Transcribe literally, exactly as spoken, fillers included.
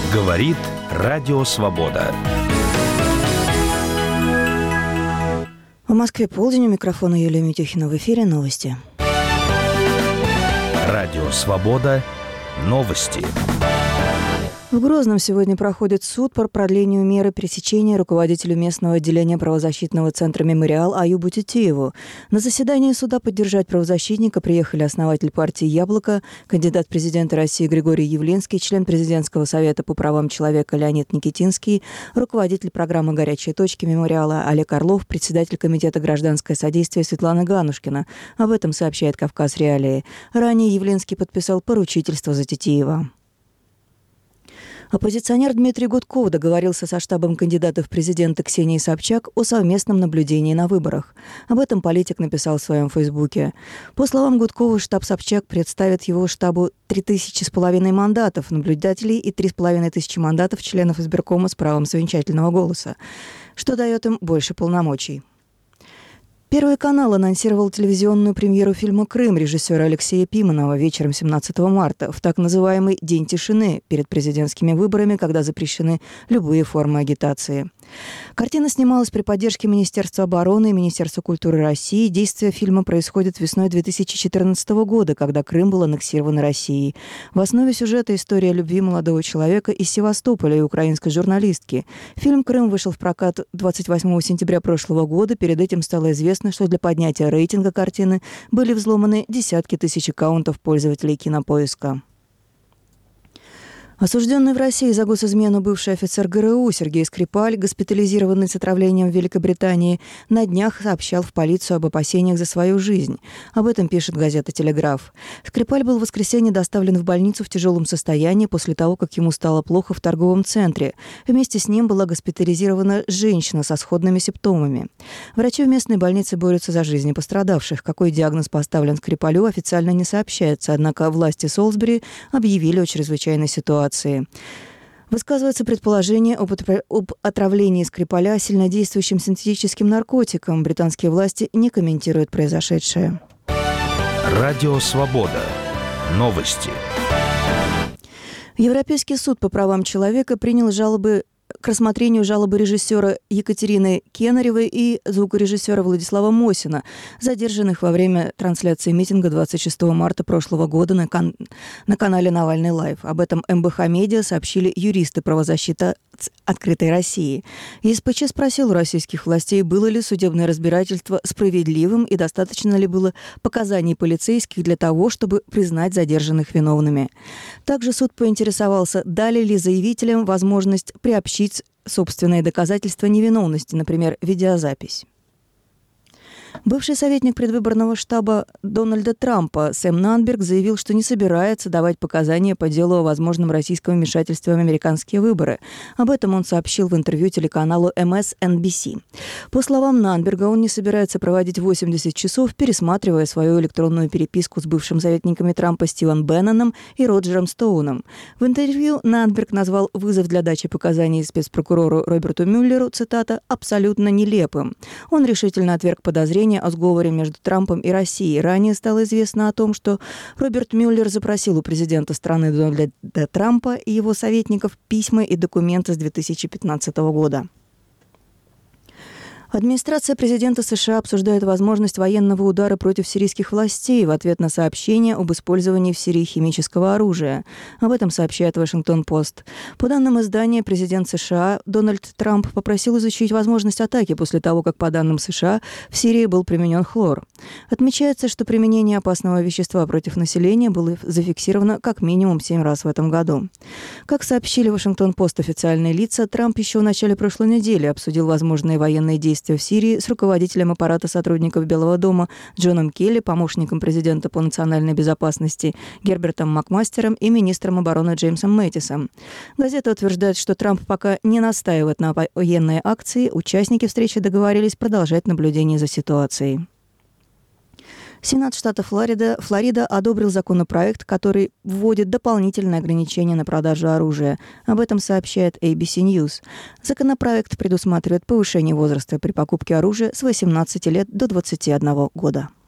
Говорит Радио Свобода. В Москве полдень, у микрофона Юлия Митюхина, в эфире новости. Радио Свобода. Новости. В Грозном сегодня проходит суд по продлению меры пресечения руководителю местного отделения правозащитного центра «Мемориал» Аюбу Титиеву. На заседание суда поддержать правозащитника приехали основатель партии «Яблоко», кандидат в президенты России Григорий Явлинский, член президентского совета по правам человека Леонид Никитинский, руководитель программы «Горячие точки» «Мемориала» Олег Орлов, председатель комитета «Гражданское содействие» Светлана Ганушкина. Об этом сообщает «Кавказ Реалии». Ранее Явлинский подписал поручительство за Титиева. Оппозиционер Дмитрий Гудков договорился со штабом кандидата в президенты Ксении Собчак о совместном наблюдении на выборах. Об этом политик написал в своем фейсбуке. По словам Гудкова, штаб Собчак представит его штабу три тысячи с половиной мандатов наблюдателей и три с половиной тысячи мандатов членов избиркома с правом совещательного голоса, что дает им больше полномочий. Первый канал анонсировал телевизионную премьеру фильма «Крым» режиссера Алексея Пиманова вечером семнадцатого марта в так называемый «День тишины» перед президентскими выборами, когда запрещены любые формы агитации. Картина снималась при поддержке Министерства обороны и Министерства культуры России. Действие фильма происходит весной две тысячи четырнадцатого года, когда Крым был аннексирован Россией. В основе сюжета история любви молодого человека из Севастополя и украинской журналистки. Фильм «Крым» вышел в прокат двадцать восьмого сентября прошлого года. Перед этим стало известно, что для поднятия рейтинга картины были взломаны десятки тысяч аккаунтов пользователей Кинопоиска. Осужденный в России за госизмену бывший офицер ГРУ Сергей Скрипаль, госпитализированный с отравлением в Великобритании, на днях сообщал в полицию об опасениях за свою жизнь. Об этом пишет газета «Телеграф». Скрипаль был в воскресенье доставлен в больницу в тяжелом состоянии после того, как ему стало плохо в торговом центре. Вместе с ним была госпитализирована женщина со сходными симптомами. Врачи в местной больнице борются за жизни пострадавших. Какой диагноз поставлен Скрипалю, официально не сообщается, однако власти Солсбери объявили о чрезвычайной ситуации. Высказывается предположение об, отра... об отравлении Скрипаля сильнодействующим синтетическим наркотиком. Британские власти не комментируют произошедшее. Радио Свобода. Новости. Европейский суд по правам человека принял жалобы к рассмотрению жалобы режиссера Екатерины Кенаревой и звукорежиссера Владислава Мосина, задержанных во время трансляции митинга двадцать шестого марта прошлого года на, кан- на канале «Навальный лайв». Об этом эм бэ ха Медиа сообщили юристы правозащиты «Открытой России». ЕСПЧ спросил у российских властей, было ли судебное разбирательство справедливым и достаточно ли было показаний полицейских для того, чтобы признать задержанных виновными. Также суд поинтересовался, дали ли заявителям возможность приобщить собственные доказательства невиновности, например, видеозапись. Бывший советник предвыборного штаба Дональда Трампа Сэм Нанберг заявил, что не собирается давать показания по делу о возможном российском вмешательстве в американские выборы. Об этом он сообщил в интервью телеканалу эм эс эн би си. По словам Нанберга, он не собирается проводить восемьдесят часов, пересматривая свою электронную переписку с бывшим советниками Трампа Стивом Бенноном и Роджером Стоуном. В интервью Нанберг назвал вызов для дачи показаний спецпрокурору Роберту Мюллеру, цитата, «абсолютно нелепым». Он решительно отверг подозрения о сговоре между Трампом и Россией. Ранее стало известно о том, что Роберт Мюллер запросил у президента страны Дональда Трампа и его советников письма и документы с две тысячи пятнадцатого года. Администрация президента США обсуждает возможность военного удара против сирийских властей в ответ на сообщение об использовании в Сирии химического оружия. Об этом сообщает Вашингтон-Пост. По данным издания, президент США Дональд Трамп попросил изучить возможность атаки после того, как, по данным США, в Сирии был применен хлор. Отмечается, что применение опасного вещества против населения было зафиксировано как минимум семь раз в этом году. Как сообщили Вашингтон-Пост официальные лица, Трамп еще в начале прошлой недели обсудил возможные военные действия в Сирии с руководителем аппарата сотрудников Белого дома Джоном Келли, помощником президента по национальной безопасности Гербертом Макмастером и министром обороны Джеймсом Мэттисом. Газета утверждает, что Трамп пока не настаивает на военной акции. Участники встречи договорились продолжать наблюдение за ситуацией. Сенат штата Флорида, Флорида одобрил законопроект, который вводит дополнительные ограничения на продажу оружия. Об этом сообщает эй би си News. Законопроект предусматривает повышение возраста при покупке оружия с восемнадцати лет до двадцати одного года.